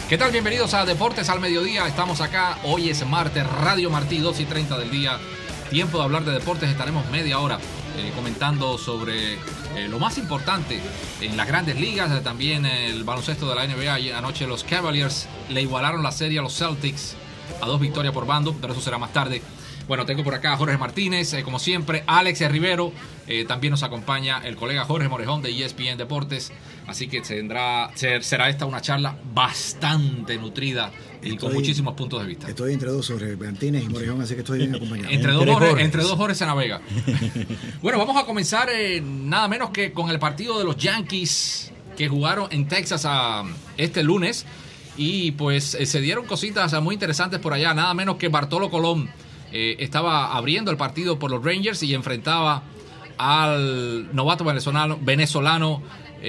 ¿Qué tal? Bienvenidos a Deportes al Mediodía. Estamos acá. Hoy es martes, Radio Martí, 2:30 del día. Tiempo de hablar de deportes. Estaremos media hora comentando sobre lo más importante en las grandes ligas. También el baloncesto de la NBA. Anoche los Cavaliers le igualaron la serie a los Celtics a 2 victorias por bando, pero eso será más tarde. Bueno, tengo por acá a Jorge Martínez, como siempre, Alex Rivero, también nos acompaña el colega Jorge Morejón de ESPN Deportes, así que será esta una charla bastante nutrida y con muchísimos puntos de vista. Estoy entre dos, sobre Martínez y Morejón, así que estoy bien acompañado. Entre dos Jorge se navega. Bueno, vamos a comenzar nada menos que con el partido de los Yankees que jugaron en Texas este lunes y pues se dieron cositas muy interesantes por allá, nada menos que Bartolo Colón. Estaba abriendo el partido por los Rangers y enfrentaba al novato venezolano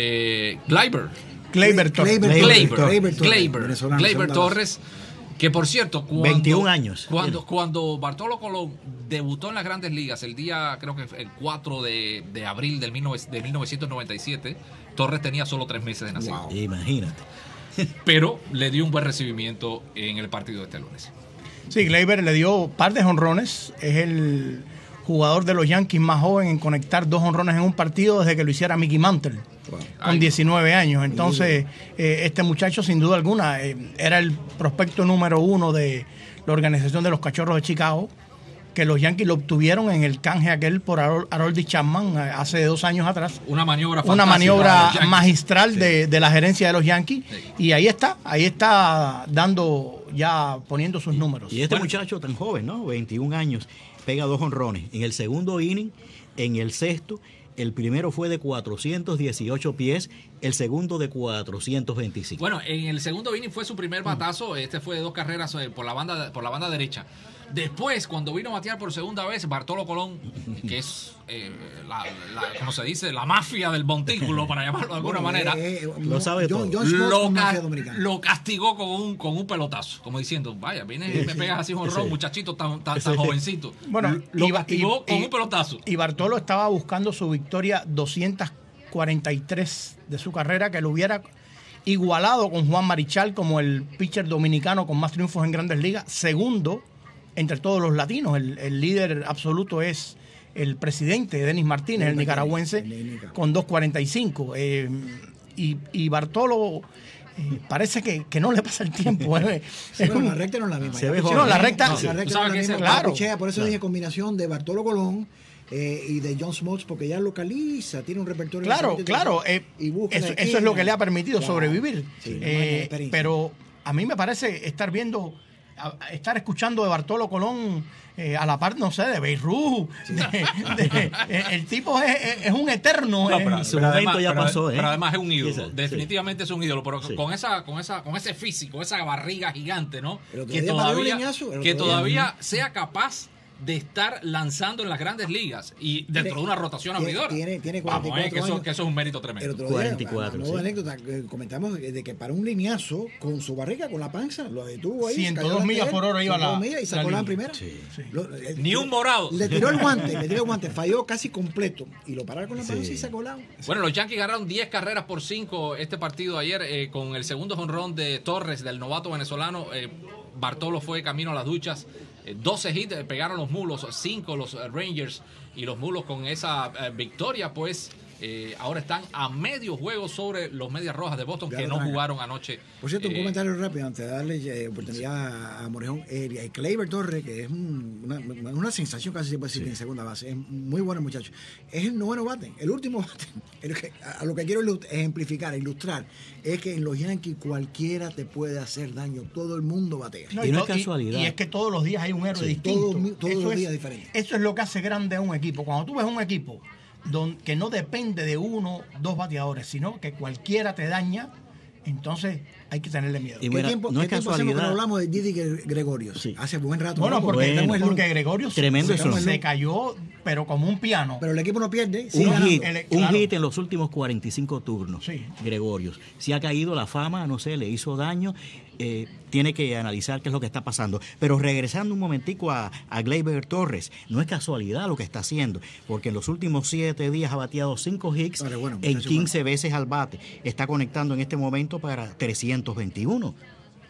Gleyber Torres, que por cierto, 21 años. Cuando Bartolo Colón debutó en las Grandes Ligas el día, creo que el 4 de abril de 1997, Torres tenía solo 3 meses de nacido. Wow. Imagínate. Pero le dio un buen recibimiento en el partido de este lunes. Sí, Gleyber le dio par de jonrones. Es el jugador de los Yankees más joven en conectar 2 jonrones en un partido desde que lo hiciera Mickey Mantle, con 19 años. Entonces, este muchacho, sin duda alguna, era el prospecto número 1 de la organización de los Cachorros de Chicago, que los Yankees lo obtuvieron en el canje aquel por Aroldis Chapman hace 2 años atrás. Una maniobra magistral de la gerencia de los Yankees. Sí. Y ahí está poniendo sus números. Y este muchacho tan joven, ¿no? 21 años, pega 2 jonrones. En el segundo inning, en el sexto, el primero fue de 418 pies, el segundo de 425. Bueno, en el segundo inning fue su primer batazo. Este fue de 2 carreras por la banda derecha. Después, cuando vino a batear por segunda vez, Bartolo Colón, que es, como se dice, la mafia del montículo, para llamarlo de alguna manera, lo sabe todo. Lo castigó con un pelotazo, como diciendo, vaya, vienes y me pegas así jonrón, muchachito tan jovencito. Bueno, lo castigó con un pelotazo. Y Bartolo estaba buscando su victoria 243 de su carrera, que lo hubiera igualado con Juan Marichal como el pitcher dominicano con más triunfos en Grandes Ligas, segundo entre todos los latinos. El líder absoluto es el presidente, Denis Martínez, el nicaragüense, con 2.45. Y Bartolo parece que no le pasa el tiempo. La recta no es la misma. La recta no es la misma. Claro. Por eso dije combinación de Bartolo Colón y de John Smoltz, porque ya localiza, tiene un repertorio. Claro. Eso es lo que le ha permitido sobrevivir. Sí, pero a mí me parece estar escuchando de Bartolo Colón a la par, no sé, de Beirut. Sí. El tipo es un eterno. Su momento ya pasó. Pero además es un ídolo. Definitivamente es un ídolo. Pero con ese físico, esa barriga gigante, ¿no? Que todavía sea capaz de estar lanzando en las Grandes Ligas y dentro de una rotación abridora. Tiene 44 años. Que eso es un mérito tremendo. El otro día, 44. Una anécdota que comentamos de que para un lineazo con su barriga, con la panza, lo detuvo ahí. 102 millas por hora iba y sacó la primera. Sí. Ni un morado. Le tiró el guante, falló casi completo y lo pararon con la panza y sacó la. Bueno, los Yankees ganaron 10 carreras por 5 este partido ayer con el segundo jonrón de Torres, del novato venezolano. Bartolo fue camino a las duchas. 12 hits, pegaron los Mulos, 5 los Rangers, y los Mulos con esa victoria pues ahora están a medio juego sobre los Medias Rojas de Boston, que no jugaron anoche. Por cierto, un comentario rápido antes de darle oportunidad a Morejón. Gleyber Torres, que es una sensación casi se puede decir en segunda base, es muy bueno muchacho, es el noveno bate, el último bate. A lo que quiero ejemplificar, ilustrar, es que en los Yankees cualquiera te puede hacer daño, todo el mundo batea. Y no es casualidad. Y es que todos los días hay un héroe distinto. Todos los días diferente. Eso es lo que hace grande a un equipo. Cuando tú ves un equipo que no depende de 1, 2 bateadores, sino que cualquiera te daña, entonces hay que tenerle miedo. Y ¿Qué tiempo hacemos que hablamos de Didi Gregorius? Sí. Hace buen rato. Bueno, porque Gregorius se cayó, pero como un piano. Pero el equipo no pierde. Un hit en los últimos 45 turnos. Sí. Gregorius. Si ha caído la fama, no sé, le hizo daño. Tiene que analizar qué es lo que está pasando. Pero regresando un momentico a Gleyber Torres, no es casualidad lo que está haciendo, porque en los últimos 7 días ha bateado 5 hits en 15 veces al bate. Está conectando en este momento para 321.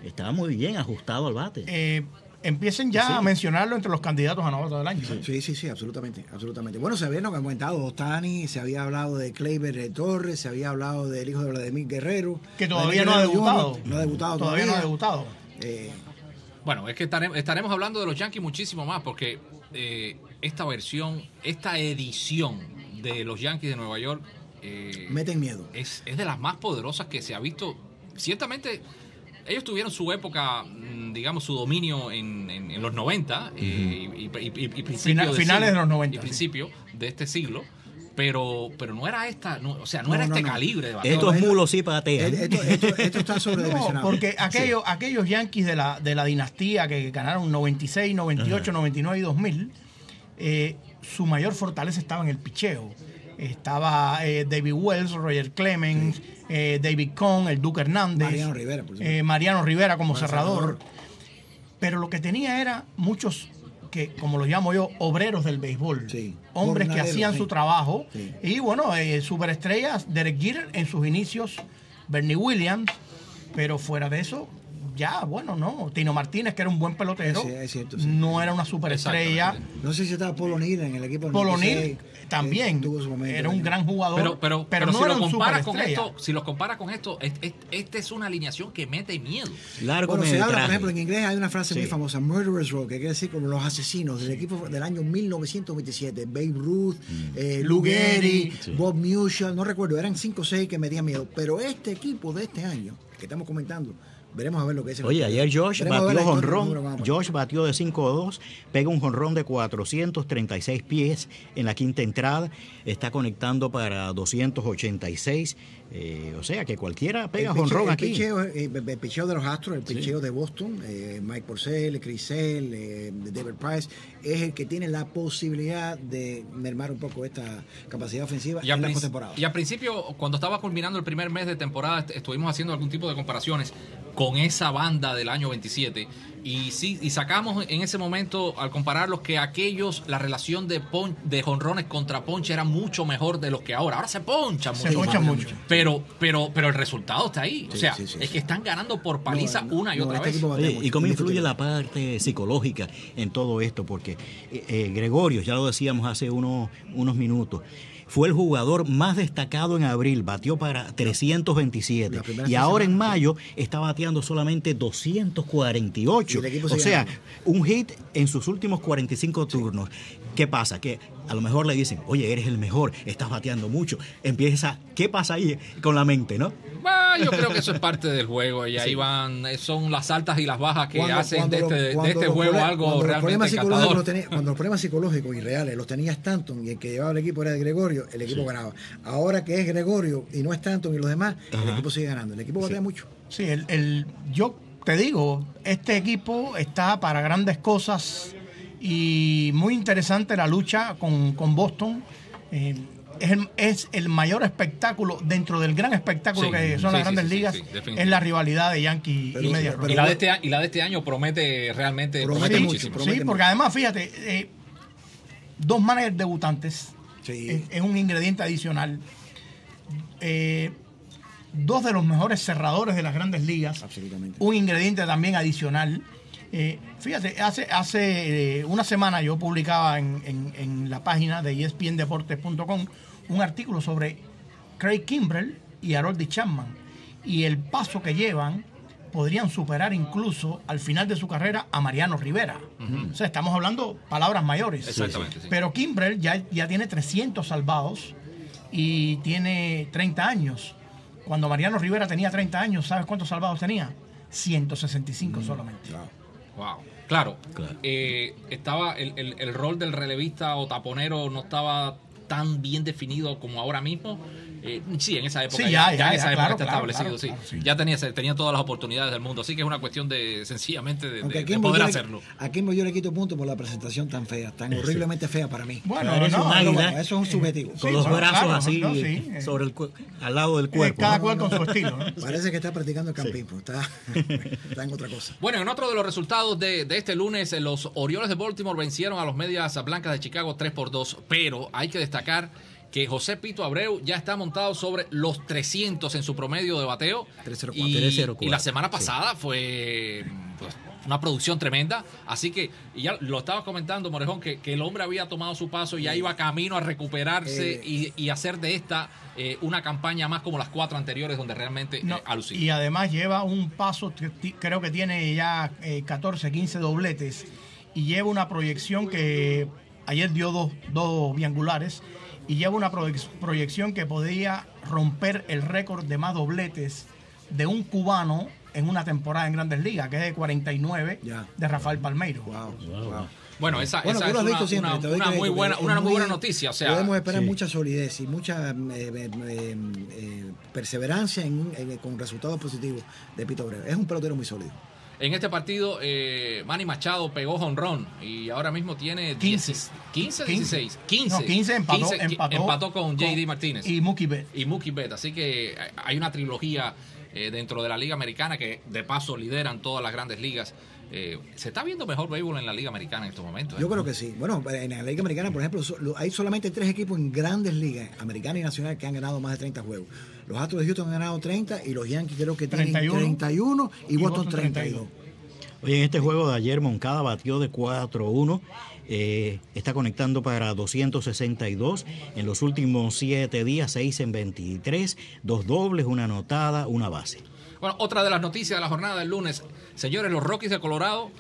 estaba muy bien ajustado al bate. Empiecen ya a mencionarlo entre los candidatos a novato del año. Sí, absolutamente. Bueno, se habían comentado Ohtani, se había hablado de Gleyber Torres, se había hablado del hijo de Vladimir Guerrero. Que todavía no ha debutado. No ha debutado todavía. No ha debutado. Bueno, es que estaremos hablando de los Yankees muchísimo más porque esta edición de los Yankees de Nueva York meten miedo. Es de las más poderosas que se ha visto. Ciertamente, ellos tuvieron su época, digamos, su dominio en los 90 y finales de los 90. Y principio de este siglo. Pero no era no era este calibre de bateo. Estos mulos sí patean. Esto está sobredimensionado. Porque aquellos Yankees de la dinastía que ganaron 96, 98, 99 y 2000, su mayor fortaleza estaba en el picheo. Estaba David Wells, Roger Clemens, David Cohn, el Duque Hernández, Mariano Rivera como cerrador. Pero lo que tenía era muchos, que como los llamo yo, obreros del béisbol. Hombres que hacían su trabajo. Y bueno, superestrellas, Derek Jeter en sus inicios, Bernie Williams, pero fuera de eso, ya, bueno, no. Tino Martínez, que era un buen pelotero, es cierto, no era una superestrella. No sé si estaba Polo O'Neill en el equipo del Polo O'Neill también era un gran jugador, pero no si era lo un comparas superestrella. si los comparas con esto, esta es una alineación que mete miedo. Bueno, se habla, por ejemplo, en inglés hay una frase muy famosa, Murderers Row, que quiere decir como los asesinos del equipo del año 1927. Babe Ruth, Lou Gehrig, Bob Musial, no recuerdo, eran 5 o 6 que metían miedo. Pero este equipo de este año, que estamos comentando, veremos a ver lo que es. Oye, ayer Josh batió jonrón. Josh batió de 5-2, pega un jonrón de 436 pies en la quinta entrada, está conectando para 286. O sea que cualquiera pega jonrón aquí. El picheo de los Astros, el picheo de Boston, Mike Porcel, Chris Sale, David Price, es el que tiene la posibilidad de mermar un poco esta capacidad ofensiva en la postemporada. Y al principio, cuando estaba culminando el primer mes de temporada, estuvimos haciendo algún tipo de comparaciones con esa banda del año 27 y sacamos en ese momento, al compararlos, que la relación de jonrones contra ponche era mucho mejor de los que ahora se ponchan mucho. Pero el resultado está ahí. Es que están ganando por paliza una y otra vez. ¿Y cómo influye la parte psicológica en todo esto? Porque Gregorio, ya lo decíamos hace unos minutos, fue el jugador más destacado en abril, batió para 327 y ahora en mayo está bateando solamente 248. O sea, un hit en sus últimos 45 turnos. ¿Qué pasa? Que a lo mejor le dicen, oye, eres el mejor, estás bateando mucho. ¿Qué pasa ahí con la mente, no? Yo creo que eso es parte del juego y ahí son las altas y las bajas que hacen de este juego algo realmente encantador. Cuando los problemas psicológicos y reales los tenía Stanton y el que llevaba el equipo era de Gregorio, el equipo ganaba. Ahora que es Gregorio y no Stanton y los demás, el equipo sigue ganando. El equipo batea mucho. Sí, yo te digo, este equipo está para grandes cosas y muy interesante la lucha con Boston. Es el mayor espectáculo dentro del gran espectáculo que son las grandes ligas. Es la rivalidad de Yankees y Medias Rojas. Y la de este año promete muchísimo. Porque además, fíjate, 2 managers debutantes es un ingrediente adicional. 2 de los mejores cerradores de las grandes ligas. Absolutamente. Un ingrediente también adicional. Fíjate, hace una semana yo publicaba en la página de ESPNdeportes.com un artículo sobre Craig Kimbrel y Aroldis Chapman y el paso que llevan podrían superar incluso al final de su carrera a Mariano Rivera. O sea, estamos hablando palabras mayores. Exactamente. Sí. Pero Kimbrel ya tiene 300 salvados y tiene 30 años. Cuando Mariano Rivera tenía 30 años, ¿sabes cuántos salvados tenía? 165 solamente. Wow. Claro. Estaba el rol del relevista o taponero no estaba tan bien definido como ahora mismo. Sí, en esa época ya en esa época está establecido. Sí. Ya tenía todas las oportunidades del mundo. Así que es una cuestión de sencillamente de poder hacerlo. A Kimbo yo le quito punto por la presentación tan fea, tan horriblemente fea para mí. Bueno, eso es un subjetivo. Con los brazos así sobre al lado del cuerpo. Cada cual con su estilo. Parece que está practicando el campismo. Está en otra cosa. Bueno, en otro de los resultados de este lunes, los Orioles de Baltimore vencieron a los Medias Blancas de Chicago 3-2. Pero hay que destacar que José Pito Abreu ya está montado sobre los 300 en su promedio de bateo. 304. Y la semana pasada fue pues, una producción tremenda. Así que, y ya lo estaba comentando, Morejón, que el hombre había tomado su paso y ya iba camino a recuperarse y hacer de esta una campaña más como las 4 anteriores donde realmente ha lucido. Y además lleva un paso, creo que tiene ya 14, 15 dobletes y lleva una proyección que ayer dio dos biangulares y lleva una proyección que podría romper el récord de más dobletes de un cubano en una temporada en Grandes Ligas, que es de 49 de Rafael Palmeiro. Wow. Bueno, esa tú es lo has dicho siempre, una muy buena noticia. O sea, podemos esperar mucha solidez y mucha perseverancia con resultados positivos de Pito Abreu. Es un pelotero muy sólido. En este partido, Manny Machado pegó jonrón y ahora mismo tiene 15, 16. 15 empató con J.D. Martínez. Y Mookie Betts. Así que hay una trilogía dentro de la Liga Americana que de paso lideran todas las grandes ligas. Se está viendo mejor béisbol en la Liga Americana en estos momentos. Yo creo que sí. Bueno, en la Liga Americana, por ejemplo, hay solamente 3 equipos en grandes ligas, americana y nacional, que han ganado más de 30 juegos. Los Astros de Houston han ganado 30 y los Yankees creo que tienen 31 y Boston 32. Oye, en este juego de ayer Moncada batió de 4-1. Está conectando para 262 en los últimos 7 días, 6 en 23, 2 dobles, 1 anotada, 1 base. Bueno, otra de las noticias de la jornada del lunes, señores, los Rockies de Colorado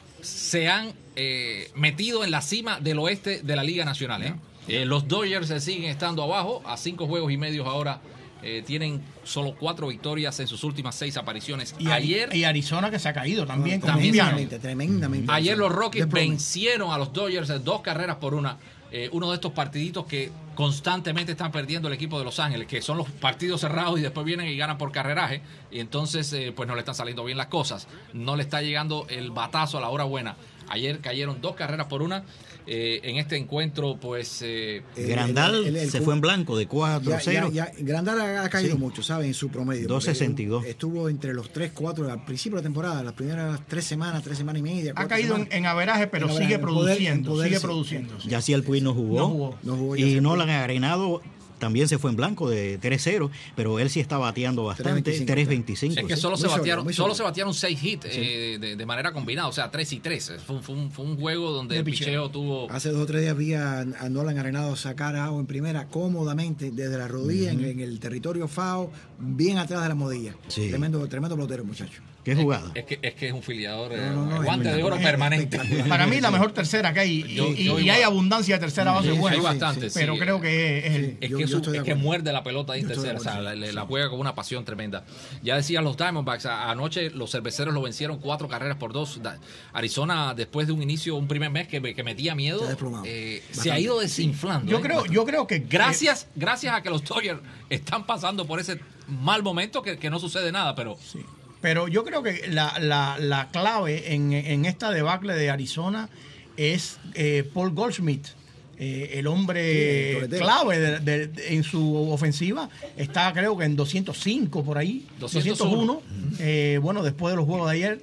se han metido en la cima del oeste de la Liga Nacional. Los Dodgers siguen estando abajo, a 5 juegos y medio ahora. Tienen solo 4 victorias en sus últimas 6 apariciones. Y Arizona, que se ha caído también. Tremendamente. Ayer los Rockies vencieron a los Dodgers 2 carreras por 1. Uno de estos partiditos que constantemente están perdiendo el equipo de Los Ángeles, que son los partidos cerrados y después vienen y ganan por carreraje, y entonces pues no le están saliendo bien las cosas, no le está llegando el batazo a la hora buena. Ayer cayeron 2 carreras por 1. En este encuentro, pues... Grandal se fue en blanco de 4-0. Grandal ha caído mucho, ¿sabes? En su promedio. 2.62. Estuvo entre los 3-4 al principio de la temporada, las primeras 3 semanas y media. Ha caído en averaje, pero sigue produciendo. Yasiel Puig no jugó. Y Nolan Arenado también se fue en blanco de 3-0, pero él sí está bateando bastante, 3.25. Es que solo se batearon 6 hits de manera combinada, o sea, 3 y 3. Fue un juego donde el picheo tuvo... Hace 2 o 3 días vi a Nolan Arenado sacar a Ao en primera cómodamente desde la rodilla en el territorio FAO, bien atrás de la modilla. Sí. Tremendo pelotero, muchacho. ¿Qué jugada? Es que es un filiador, guante de oro permanente. Para mí la mejor tercera que hay, y hay abundancia de tercera base buena. Hay bastante, pero creo que es que muerde la pelota ahí en tercera, o sea, la juega con una pasión tremenda. Ya decían los Diamondbacks, anoche los cerveceros lo vencieron 4 carreras por 2. Arizona, después de un primer mes que metía miedo, se ha ido desinflando. Yo creo que gracias a que los Dodgers están pasando por ese mal momento que no sucede nada, pero... Sí. Pero yo creo que la clave en esta debacle de Arizona es Paul Goldschmidt, el hombre clave en su ofensiva. Está creo que en 205 por ahí, 201. Bueno, después de los juegos de ayer,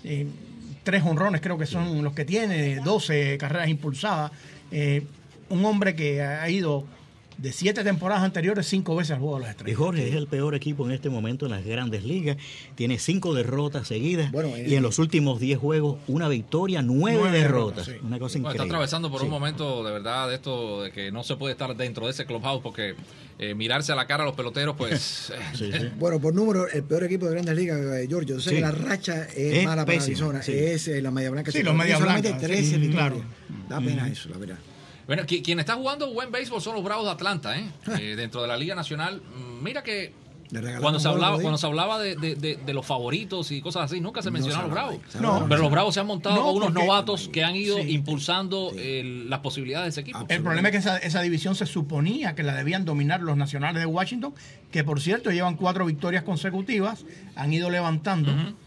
3 jonrones creo que son los que tiene, 12 carreras impulsadas. Un hombre que ha ido de 7 temporadas anteriores 5 veces al Juego de las Estrellas. Y Jorge es el peor equipo en este momento en las grandes ligas. Tiene 5 derrotas seguidas y en los últimos 10 juegos 1 victoria, 9 derrotas. Sí. Una cosa increíble. Está atravesando por un momento de verdad de esto de que no se puede estar dentro de ese clubhouse porque mirarse a la cara a los peloteros, pues... Bueno, por número, el peor equipo de grandes ligas, Giorgio. Yo sé que la racha es mala para Arizona. Es la Media Blanca. Sí, los Media Blanca. Solamente 13 victorias. Da pena eso, la verdad. Bueno, quien está jugando buen béisbol son los Bravos de Atlanta, dentro de la Liga Nacional. Mira que cuando se hablaba de los favoritos y cosas así, nunca se mencionaron los Bravos. Pero los Bravos se han montado con unos novatos que han ido impulsando las posibilidades de ese equipo. El problema es que esa división se suponía que la debían dominar los Nacionales de Washington, que por cierto llevan 4 victorias consecutivas, han ido levantando.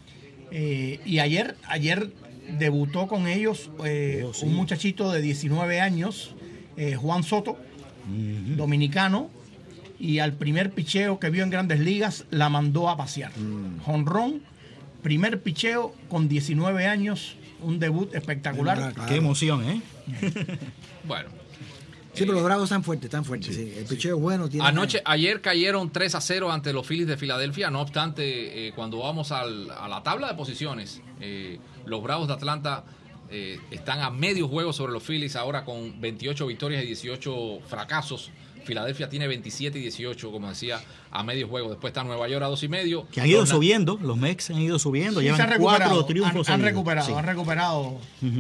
Y ayer debutó con ellos un muchachito de 19 años, Juan Soto, dominicano, y al primer picheo que vio en Grandes Ligas la mandó a pasear. Jonrón, primer picheo con 19 años, un debut espectacular. Qué emoción, Bueno, Sí, pero los Bravos están fuertes, sí. El picheo es bueno. Ayer cayeron 3-0 ante los Phillies de Filadelfia. No obstante, cuando vamos a la tabla de posiciones, los Bravos de Atlanta están a medio juego sobre los Phillies ahora con 28 victorias y 18 fracasos. Filadelfia tiene 27 y 18, como decía, a medio juego. Después está Nueva York a 2.5. Que han ido subiendo, los Mets han ido subiendo. Sí, llevan 4 triunfos. Han recuperado.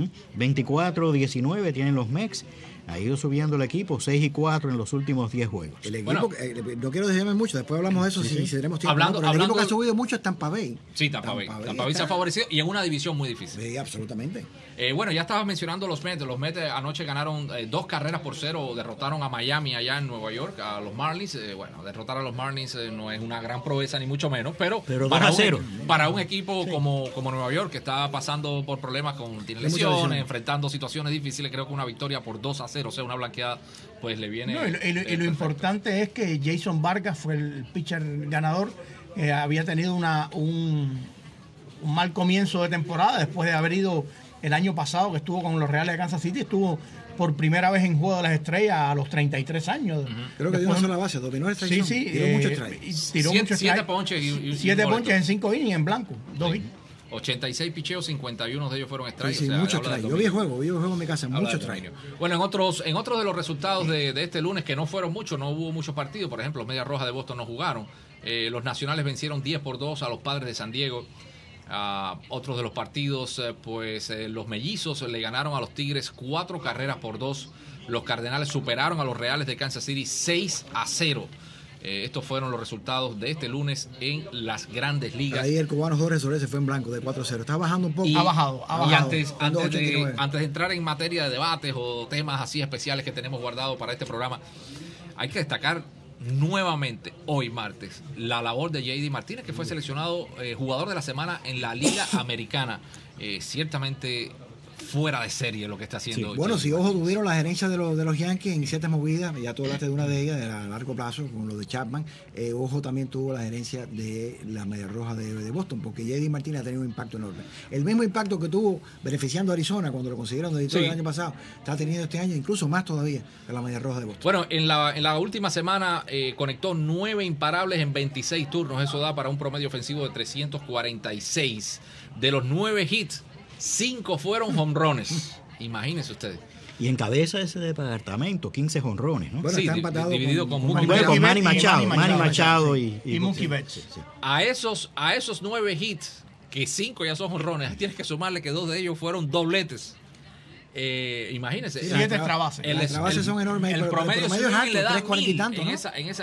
24-19 tienen los Mets. Ha ido subiendo el equipo, 6-4 en los últimos 10 juegos. El equipo, no quiero decirme mucho, después hablamos de eso si tenemos tiempo. El equipo que ha subido mucho es Tampa Bay. Sí, Tampa Bay. Tampa Bay se ha favorecido y en una división muy difícil. Sí, absolutamente. Bueno, ya estabas mencionando los Mets. Los Mets anoche ganaron 2-0, derrotaron a Miami allá en Nueva York, a los Marlins. Bueno, derrotar a los Marlins no es una gran proeza ni mucho menos, pero para un equipo como Nueva York, que está pasando por problemas tiene lesiones, enfrentando situaciones difíciles, creo que una victoria por 2-0, o sea, una blanqueada, pues le viene. Y lo importante es que Jason Vargas fue el pitcher ganador. Había tenido un mal comienzo de temporada después de haber ido el año pasado, que estuvo con los Reales de Kansas City, estuvo por primera vez en Juego de las Estrellas a los 33 años. Creo que dio una sola base, dominó el strike. Sí, tiró muchos strikes. Tiró muchos 7 ponches y 7 ponches en 5 innings en blanco, 2 innings. 86 picheos, 51 de ellos fueron strikes. Sí, muchos strikes. Yo vi el juego en mi casa, muchos strikes. Bueno, en otros de los resultados de este lunes, que no fueron muchos, no hubo muchos partidos. Por ejemplo, los Medias Rojas de Boston no jugaron. Los Nacionales vencieron 10-2 a los Padres de San Diego. Otros de los partidos, los Mellizos le ganaron a los Tigres 4-2. Los Cardenales superaron a los Reales de Kansas City 6-0. Estos fueron los resultados de este lunes en las Grandes Ligas. Ahí el cubano Jorge Soler se fue en blanco de 4-0. Está bajando un poco. Ha bajado. Y antes de entrar en materia de debates o temas así especiales que tenemos guardados para este programa, hay que destacar nuevamente hoy martes la labor de J.D. Martínez, que fue seleccionado jugador de la semana en la Liga Americana. Ciertamente fuera de serie lo que está haciendo. Sí. Bueno, si ojo tuvieron la gerencia de los Yankees en ciertas movidas, ya tú hablaste de una de ellas, a largo plazo, con lo de Chapman. Ojo también tuvo la gerencia de la Media Roja de Boston, porque J.D. Martínez ha tenido un impacto enorme. El mismo impacto que tuvo beneficiando a Arizona cuando lo consiguieron de editor el año pasado, está teniendo este año, incluso más todavía, de la Media Roja de Boston. Bueno, en la última semana conectó 9 imparables en 26 turnos. Eso da para un promedio ofensivo de 346. De los 9 hits, 5 fueron jonrones. Imagínense ustedes. Y encabeza ese departamento, 15 jonrones, ¿no? Bueno, sí, está empatado dividido con Manny Machado y Mookie Betts. Sí. A esos 9 hits, que 5 ya son jonrones, tienes que sumarle que 2 de ellos fueron dobletes. Imagínense. 7 extrabases. Las extrabases son enormes. El promedio es alto, le da 340 y tanto, ¿no?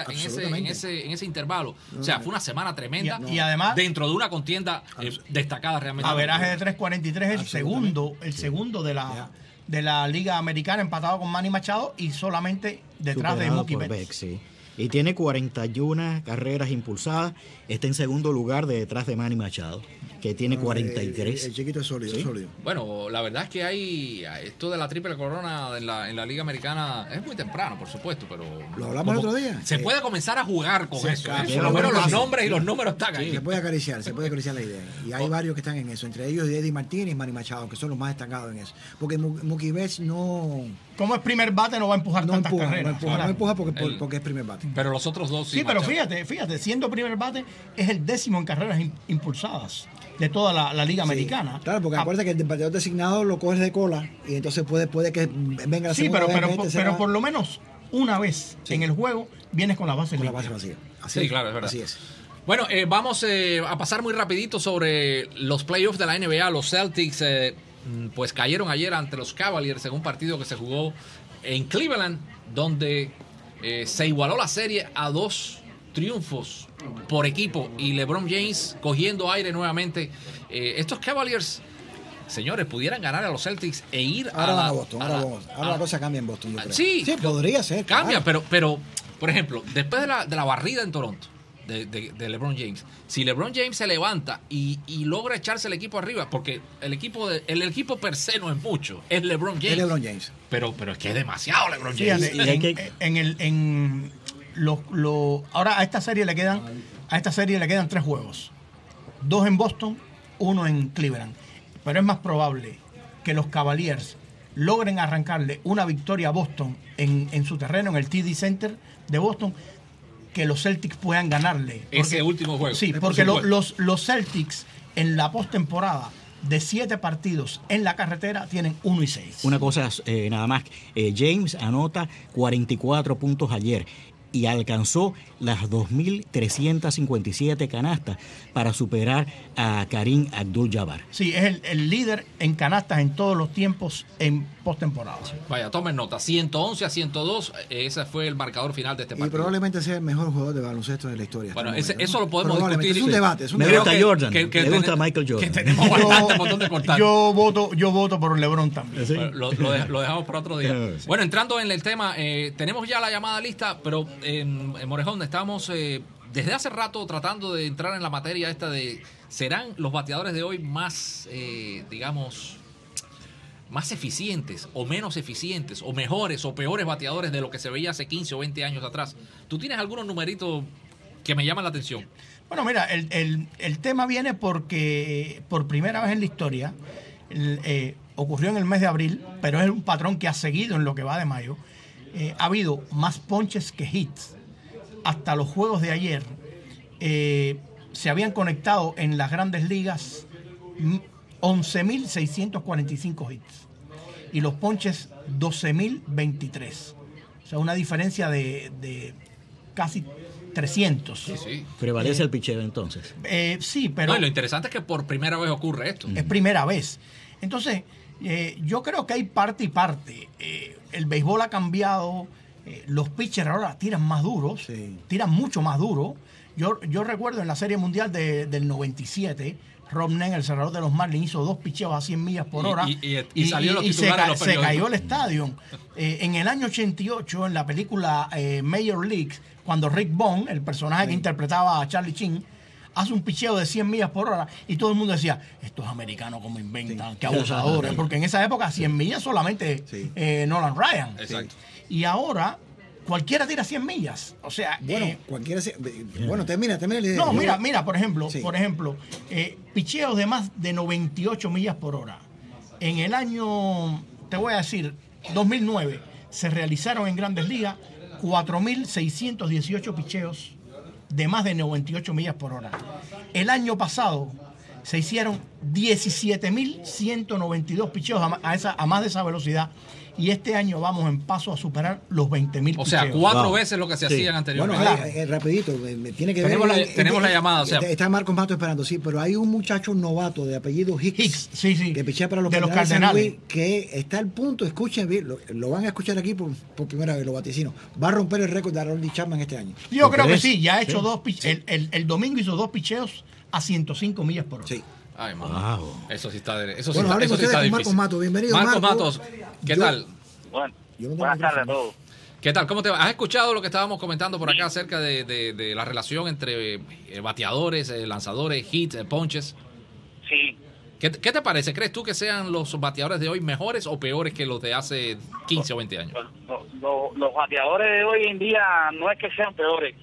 en ese intervalo. O sea, fue una semana tremenda. Y además, dentro de una contienda destacada realmente. Averaje de 343 es el segundo de la Liga Americana, empatado con Manny Machado y solamente detrás de Mookie Betts. Sí. Y tiene 41 carreras impulsadas. Está en segundo lugar detrás de Manny Machado, que tiene 43. El chiquito es sólido, ¿Sí? sólido. Bueno, la verdad es que hay esto de la triple corona en la Liga Americana es muy temprano, por supuesto, pero lo hablamos el otro día. Se puede comenzar a jugar con eso. Por lo menos los nombres y los números están ahí. Se puede acariciar la idea. Y hay varios que están en eso, entre ellos J.D. Martínez y Manny Machado, que son los más destacados en eso. Porque Mookie Betts no... Como es primer bate, no va a empujar tantas carreras. No empuja porque es primer bate. Pero los otros dos sí. Sí, pero fíjate, siendo primer bate, es el 10º en carreras impulsadas de toda la Liga Americana. Claro, porque acuérdate que el bateador designado lo coges de cola y entonces puede que venga la segunda vez. Pero por lo menos una vez en el juego vienes con la base vacía. Sí, claro, es verdad. Así es. Bueno, vamos a pasar muy rapidito sobre los playoffs de la NBA. Los Celtics pues cayeron ayer ante los Cavaliers en un partido que se jugó en Cleveland, donde se igualó la serie a 2 triunfos por equipo y LeBron James cogiendo aire nuevamente. Estos Cavaliers, señores, pudieran ganar a los Celtics e ir a Boston. Ahora la cosa cambia en Boston, yo creo. Sí, podría ser. Cambia, claro. pero por ejemplo, después de la barrida en Toronto de LeBron James, si LeBron James se levanta y logra echarse el equipo arriba, porque el equipo per se no es mucho, es LeBron James. Pero es que es demasiado LeBron James. Ahora a esta serie le quedan 3 juegos. 2 en Boston, 1 en Cleveland. Pero es más probable que los Cavaliers logren arrancarle una victoria a Boston en su terreno, en el TD Center de Boston, que los Celtics puedan ganarle. Ese último juego. Sí, porque los Celtics en la postemporada de 7 partidos en la carretera tienen 1-6. Una cosa nada más, James anota 44 puntos ayer y alcanzó las 2.357 canastas para superar a Kareem Abdul-Jabbar. Sí, es el líder en canastas en todos los tiempos en postemporada. Vaya, tomen nota, 111-102, ese fue el marcador final de este partido. Y probablemente sea el mejor jugador de baloncesto de la historia. Bueno, eso lo podemos discutir. Es un debate. Me gusta Jordan, me gusta Michael Jordan. Que tenemos bastante botón de cortar. Yo voto por LeBron también. ¿Sí? Bueno, lo dejamos para otro día. Sí. Bueno, entrando en el tema, tenemos ya la llamada lista, pero en Morejón estamos desde hace rato tratando de entrar en la materia esta de ¿serán los bateadores de hoy más, digamos, más eficientes o menos eficientes o mejores o peores bateadores de lo que se veía hace 15 o 20 años atrás? ¿Tú tienes algunos numeritos que me llaman la atención? Bueno, mira, el tema viene porque por primera vez en la historia ocurrió en el mes de abril, pero es un patrón que ha seguido en lo que va de mayo. Ha habido más ponches que hits. Hasta los juegos de ayer se habían conectado en las grandes ligas 11.645 hits y los ponches 12.023. O sea, una diferencia de casi 300. Sí. Prevalece el picheo entonces. Sí, pero... No, y lo interesante es que por primera vez ocurre esto. Es primera vez. Entonces, yo creo que hay parte y parte. El béisbol ha cambiado. Los pitchers ahora tiran más duros, tiran mucho más duro. Yo recuerdo en la Serie Mundial del 97, Rob Nen, el cerrador de los Marlins, hizo 2 picheos a 100 millas por hora y salió los titulares de los se cayó el estadio. En el año 88, en la película Major League, cuando Rick Bond, el personaje que interpretaba a Charlie Sheen, hace un picheo de 100 millas por hora y todo el mundo decía, estos americanos cómo inventan, qué abusadores, porque en esa época 100 millas solamente Nolan Ryan. Exacto. Y ahora cualquiera tira 100 millas. O sea, cualquiera bueno, termina la idea. No, mira, por ejemplo, picheos de más de 98 millas por hora. En el año, te voy a decir, 2009, se realizaron en Grandes Ligas 4.618 picheos de más de 98 millas por hora. El año pasado se hicieron 17.192 picheos a más de esa velocidad. Y este año vamos en paso a superar los 20.000 O sea, 4 veces lo que se hacían anteriormente. Bueno, rapidito, tiene que tenemos la llamada. O sea, está Marcos Mato esperando, sí, pero hay un muchacho novato de apellido Hicks que pichea para los Cardenales, que está al punto, escuchen bien, lo van a escuchar aquí por primera vez, lo vaticino. Va a romper el récord de Aroldis Chapman este año. Yo creo que sí, ya ha hecho 2 picheos. El domingo hizo 2 picheos a 105 millas por hora. Sí. Ay, wow. Eso sí está difícil. Hablemos con Marcos Mato. Bienvenido, Marcos Matos. ¿Qué tal? Bueno, buenas tardes a todos. ¿Qué tal? ¿Cómo te va? ¿Has escuchado lo que estábamos comentando por acá acerca de la relación entre bateadores, lanzadores, hits, ponches? Sí. ¿Qué te parece? ¿Crees tú que sean los bateadores de hoy mejores o peores que los de hace 15 o 20 años? Los bateadores de hoy en día no es que sean peores.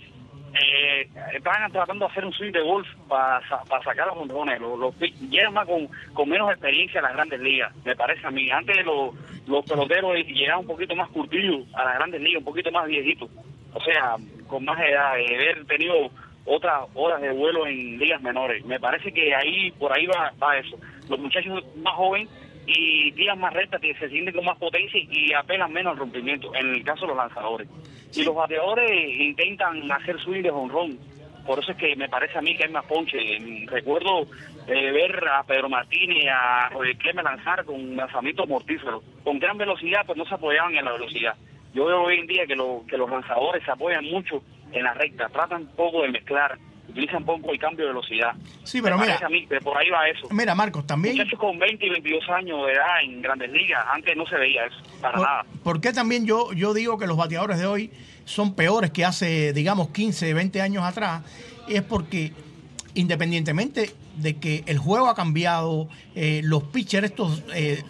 Están tratando de hacer un swing de golf para sacar los jonrones. Llegan más con menos experiencia a las grandes ligas, me parece a mí. Antes los peloteros llegaban un poquito más curtidos a las grandes ligas, un poquito más viejitos. O sea, con más edad, haber tenido otras horas de vuelo en ligas menores. Me parece que por ahí va eso. Los muchachos más jóvenes y tiran más rectas, se sienten con más potencia y apelan menos al rompimiento, en el caso de los lanzadores. Y los bateadores intentan hacer swing de jonrón. Por eso es que me parece a mí que hay más ponche. Recuerdo ver a Pedro Martínez, a Clemente lanzar con lanzamientos mortíferos. Con gran velocidad, pues no se apoyaban en la velocidad. Yo veo hoy en día que los lanzadores se apoyan mucho en la recta, tratan poco de mezclar, utilizan poco el cambio de velocidad. Sí, pero mira, a mí que por ahí va eso. Mira, Marcos, también... Muchachos con 20 y 22 años de edad en Grandes Ligas, antes no se veía eso, para nada. ¿Por qué también yo digo que los bateadores de hoy son peores que hace, digamos, 15, 20 años atrás? Es porque, independientemente de que el juego ha cambiado, los pitchers estos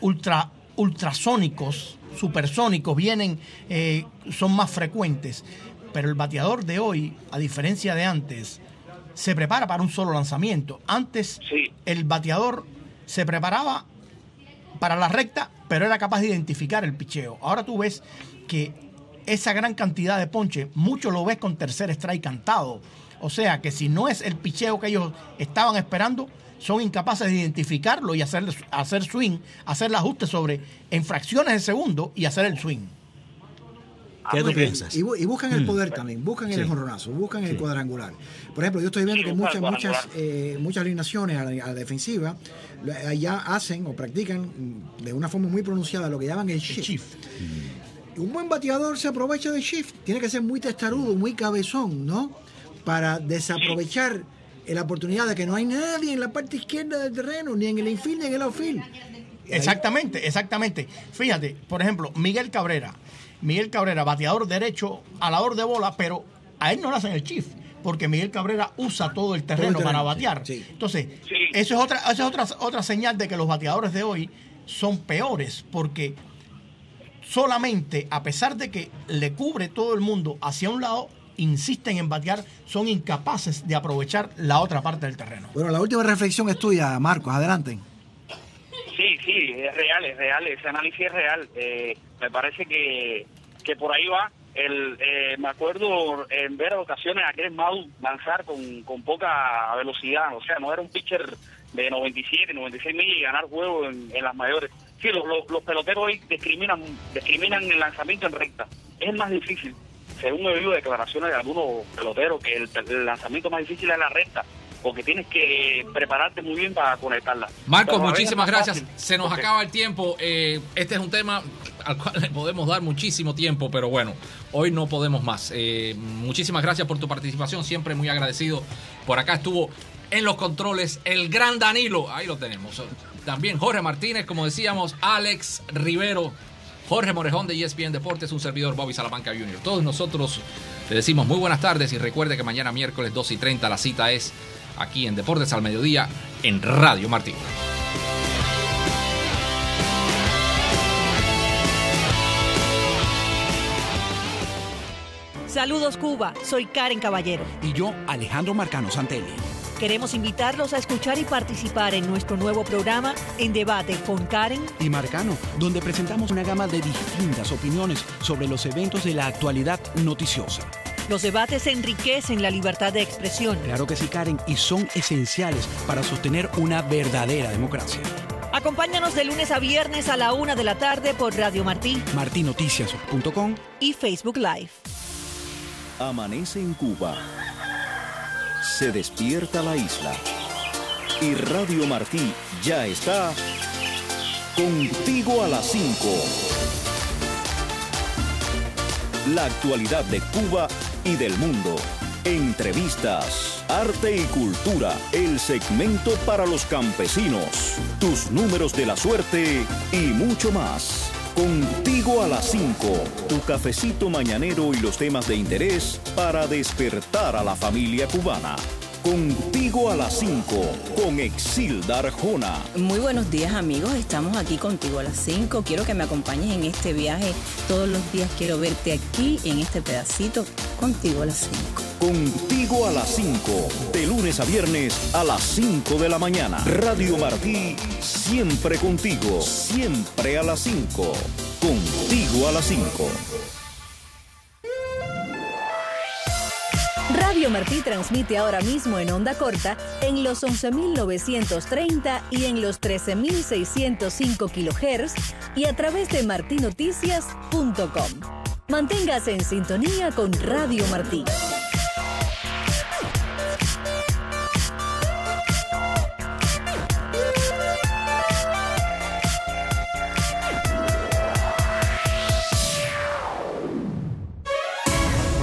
ultrasónicos, supersónicos, son más frecuentes. Pero el bateador de hoy, a diferencia de antes, se prepara para un solo lanzamiento. Antes, el bateador se preparaba para la recta pero era capaz de identificar el picheo. Ahora tú ves que esa gran cantidad de ponche, mucho lo ves con tercer strike cantado. O sea que si no es el picheo que ellos estaban esperando, son incapaces de identificarlo y hacer swing, hacer el ajuste en fracciones de segundo y hacer el swing. ¿Qué tú piensas? Y buscan el poder también, buscan el jonronazo, buscan el cuadrangular. Por ejemplo, yo estoy viendo que muchas alineaciones a la defensiva ya hacen o practican de una forma muy pronunciada lo que llaman el shift. Un buen bateador se aprovecha del shift. Tiene que ser muy testarudo, muy cabezón, ¿no? Para desaprovechar la oportunidad de que no hay nadie en la parte izquierda del terreno, ni en el infield ni en el outfield. Exactamente. Fíjate, por ejemplo, Miguel Cabrera, bateador derecho, alador de bola, pero a él no le hacen el shift, porque Miguel Cabrera usa todo el terreno para batear. Sí. Entonces, eso es otra señal de que los bateadores de hoy son peores, porque solamente, a pesar de que le cubre todo el mundo hacia un lado, insisten en batear, son incapaces de aprovechar la otra parte del terreno. Bueno, la última reflexión es tuya, Marcos, adelante. Sí, es real, ese análisis es real. Me parece que por ahí va. Me acuerdo en ver ocasiones a Chris Mau lanzar con poca velocidad, o sea, no era un pitcher de 97, 96 millas y ganar juegos en las mayores. Sí, los peloteros hoy discriminan el lanzamiento en recta. Es más difícil, según he oído declaraciones de algunos peloteros, que el lanzamiento más difícil es la recta, porque tienes que prepararte muy bien para conectarla. Marcos, muchísimas gracias. Se nos acaba el tiempo. Este es un tema al cual le podemos dar muchísimo tiempo, pero bueno, hoy no podemos más. Muchísimas gracias por tu participación, siempre muy agradecido. Por acá estuvo en los controles el gran Danilo, ahí lo tenemos. También Jorge Martínez, como decíamos, Alex Rivero, Jorge Morejón de ESPN Deportes, un servidor Bobby Salamanca Jr. Todos nosotros le decimos muy buenas tardes y recuerde que mañana miércoles 2:30 la cita es aquí en Deportes al Mediodía en Radio Martí. Saludos Cuba, soy Karen Caballero. Y yo, Alejandro Marcano Santelli. Queremos invitarlos a escuchar y participar en nuestro nuevo programa En Debate con Karen y Marcano, donde presentamos una gama de distintas opiniones sobre los eventos de la actualidad noticiosa. Los debates enriquecen la libertad de expresión. Claro que sí, Karen, y son esenciales para sostener una verdadera democracia. Acompáñanos de lunes a viernes a la 1 de la tarde por Radio Martí, martinoticias.com y Facebook Live. Amanece en Cuba. Se despierta la isla. Y Radio Martí ya está contigo a las 5. La actualidad de Cuba y del mundo. Entrevistas, arte y cultura. El segmento para los campesinos. Tus números de la suerte y mucho más. Contigo a las 5. Tu cafecito mañanero y los temas de interés para despertar a la familia cubana. Contigo a las 5 con Exilda Arjona. Muy buenos días, amigos. Estamos aquí contigo a las 5. Quiero que me acompañes en este viaje. Todos los días quiero verte aquí en este pedacito. Contigo a las 5. Contigo a las 5. De lunes a viernes a las 5 de la mañana. Radio Martí, siempre contigo. Siempre a las 5. Contigo a las 5. Radio Martí transmite ahora mismo en onda corta en los 11.930 y en los 13.605 kHz y a través de martinoticias.com. Manténgase en sintonía con Radio Martí.